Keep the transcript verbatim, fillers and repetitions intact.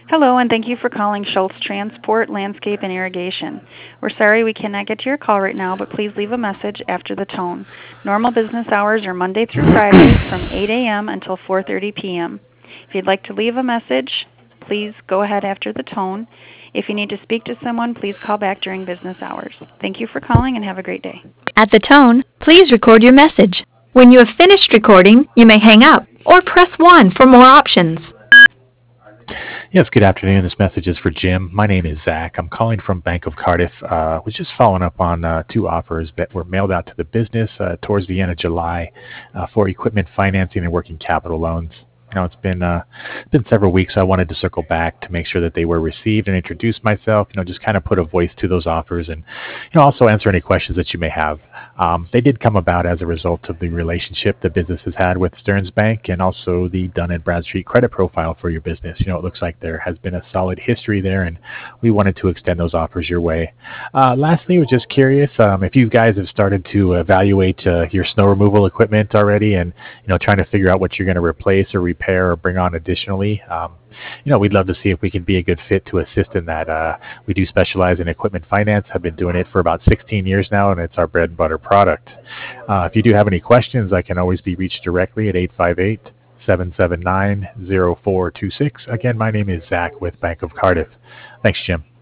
Hello, and thank you for calling Schultz Transport, Landscape, and Irrigation. We're sorry we cannot get to your call right now, but please leave a message after the tone. Normal business hours are Monday through Friday from eight a m until four thirty p m If you'd like to leave a message, please go ahead after the tone. If you need to speak to someone, please call back during business hours. Thank you for calling and have a great day. At the tone, please record your message. When you have finished recording, you may hang up or press one for more options. Yes, good afternoon. This message is for Jim. My name is Zach. I'm calling from Bank of Cardiff. Uh, was just following up on uh, two offers that were mailed out to the business uh, towards the end of July uh, for equipment financing and working capital loans. You know, it's been uh, been several weeks. So I wanted to circle back to make sure that they were received and introduce myself. You know, just kind of put a voice to those offers, and you know, also answer any questions that you may have. Um, they did come about as a result of the relationship the business has had with Stearns Bank, and also the Dun and Bradstreet credit profile for your business. You know, it looks like there has been a solid history there, and we wanted to extend those offers your way. Uh, lastly, I was just curious um, if you guys have started to evaluate uh, your snow removal equipment already, and you know, trying to figure out what you're going to replace or repair or bring on additionally. Um, you know, we'd love to see if we can be a good fit to assist in that. Uh, we do specialize in equipment finance. I've been doing it for about sixteen years now, and it's our bread and butter product. Uh, if you do have any questions, I can always be reached directly at eight five eight, seven seven nine, zero four two six. Again, my name is Zach with Bank of Cardiff. Thanks, Jim.